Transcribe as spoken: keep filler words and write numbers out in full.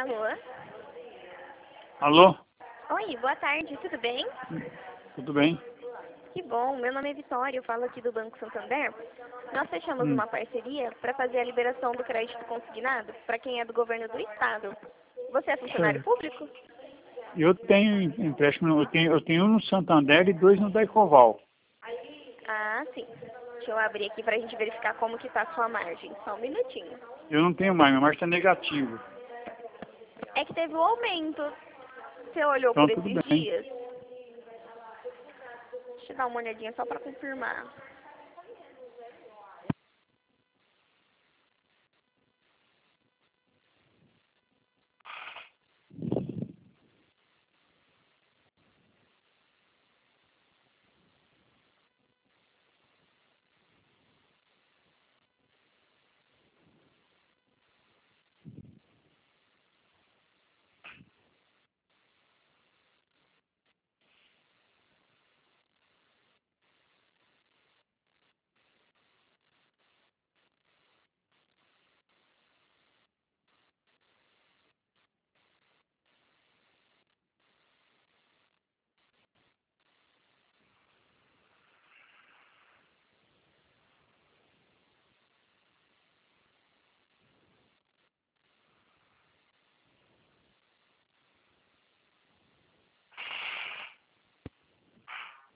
Alô? Alô? Oi, boa tarde, tudo bem? Tudo bem? Que bom, meu nome é Vitória, eu falo aqui do Banco Santander. Nós fechamos Hum. uma parceria para fazer a liberação do crédito consignado para quem é do governo do estado. Você é funcionário Certo. público? Eu tenho empréstimo, eu tenho, eu tenho um no Santander e dois no Daicoval. Ah, sim. Deixa eu abrir aqui para a gente verificar como que está a sua margem. Só um minutinho. Eu não tenho mais, minha margem está negativa. É que teve um aumento. Você olhou Então por tudo esses bem. dias? Deixa eu dar uma olhadinha só para confirmar.